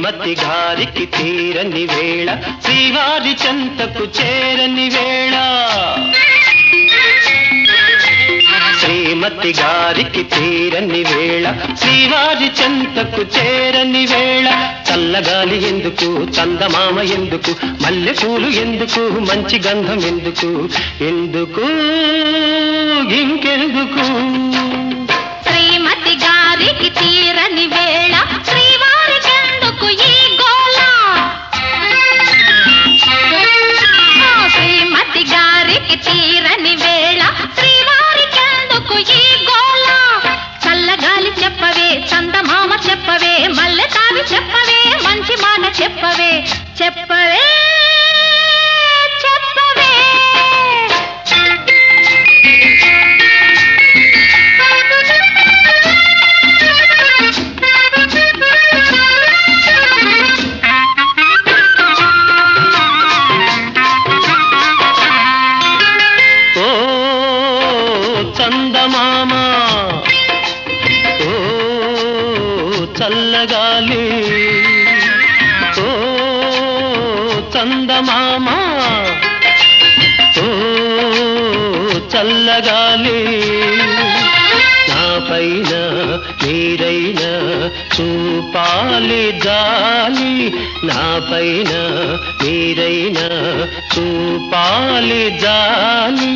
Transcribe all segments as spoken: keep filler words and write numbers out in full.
శ్రీమతి గారికి తీరని వేళ శ్రీవారి చెంతకు చేరని వేళ శ్రీమతి గారికి తీరని వేళ శ్రీవారి చెంతకు చేరని వేళ చల్లగాలి ఎందుకు చందమామ ఎందుకు మల్లెపూలు ఎందుకు మంచి గంధం ఎందుకు ఎందుకు ఇంకెందుకు శ్రీమతి గారికి తీరని వేళ శ్రీవారి చెందుకు ఈ గోళ శ్రీమతి గారికి తీరని వేళ శ్రీవారి చెందుకు ఈ గోళ చల్లగాలి చెప్పవే చందమామ చెప్పవే మల్లె తావి చెప్పవే మంచి మాట చెప్పవే చెప్పవే చెప్పవే ఓ చందమామ ఓ చల్లగాలి ఓ చందమామ ఓ చల్లగాలి నా పైన మీరైనా చూపాలి జాలి నా పైన మీరైనా చూపాలి జాలి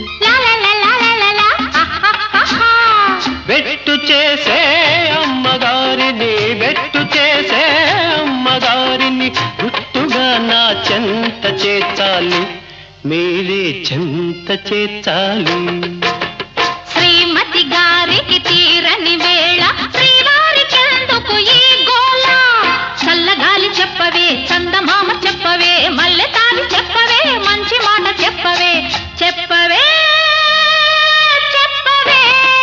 బెట్టు చేసే అమ్మగారిని బెట్టు చేసే అమ్మగారిని గుట్టుగా నా చెంత చేర్చాలి మీరే చెంత చేర్చాలి శ్రీమతి గారికి తీరని వేళ శ్రీవారి చెందుకు ఈ గోళ చల్లగాలి చెప్పవే చందమామ చెప్పవే మల్లె తావి చెప్పవే మంచి మాట చెప్పవే చెప్పవే చెప్పవే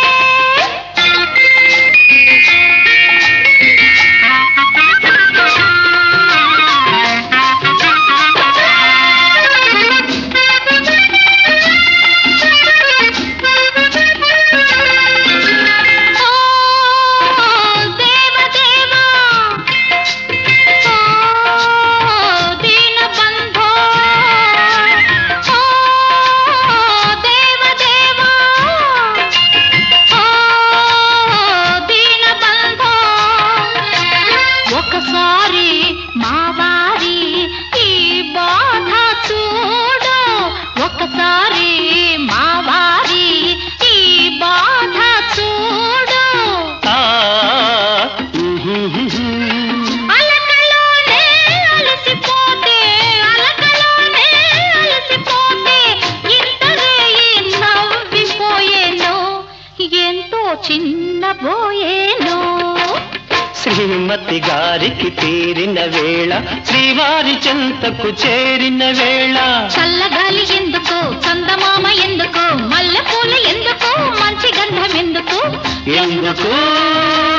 ఒకసారి మా వారి ఈ బాధ చూడు ఒకసారి మా వారి ఈ బాధ చూడు అలకలోనే అలసిపోతే అలకలోనే అలసిపోతే ఇంతనే నవ్విపోయేను ఎంతో చిన్నబోయేను శ్రీమతి గారికి తీరిన వేళ శ్రీవారి చెంతకు చేరిన వేళ చల్లగాలి ఎందుకు చందమామ ఎందుకు మల్లెపూలు ఎందుకు మంచి గంధం ఎందుకు ఎందుకు